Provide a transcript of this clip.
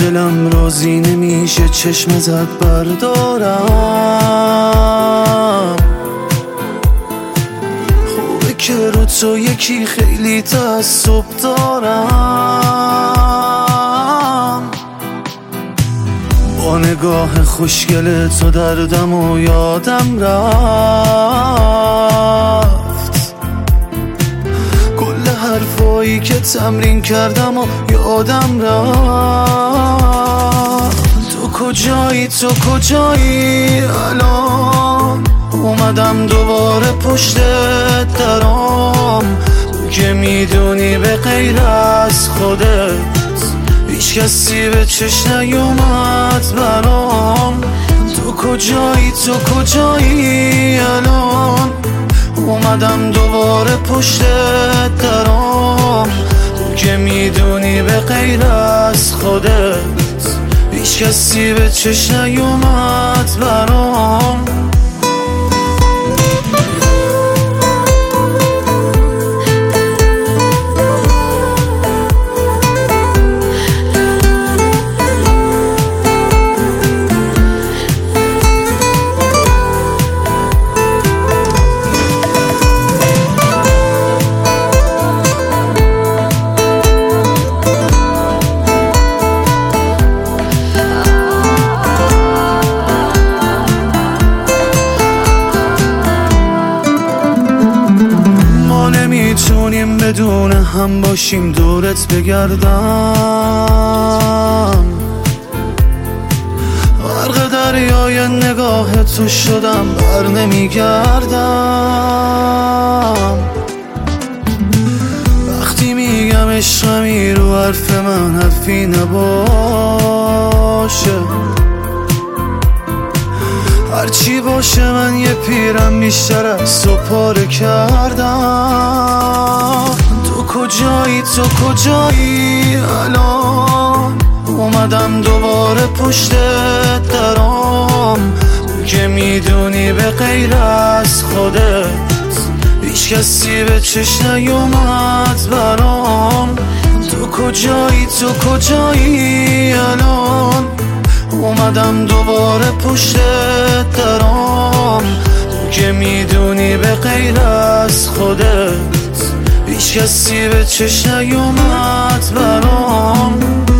دلم راضی نمیشه چشم زد بردارم. خوبه که رو تو یکی خیلی تعصب دارم. با نگاه خوشگل تو دردم و یادم رفت. کل حرفایی که تمرین کردم و یادم رفت. تو کجایی الان؟ اومدم دوباره پشت درام. تو که میدونی به غیر از خودت هیچ کسی به چش نیومد برام. تو کجایی الان؟ اومدم دوباره پشت درام. تو که میدونی به غیر از خودت هیچ کسی به چش نیومد برام. نمیتونیم بدون هم باشیم دورت بگردم. غرق دریای نگاه تو شدم بر نمیگردم. وقتی میگم عشقمی رو حرف من حرفی نباشه. هرچی باشه من یه پیرم بیشتر از تو پاره کردم. تو کجایی الان؟ اومدم دوباره پشت درام. تو که میدونی به غیر از خودت هیچ کسی به چش نیومد برام. تو کجایی الان؟ اومدم دوباره پشت درام. تو که میدونی به غیر از خودت هیچ کسی به چش نیومد برام.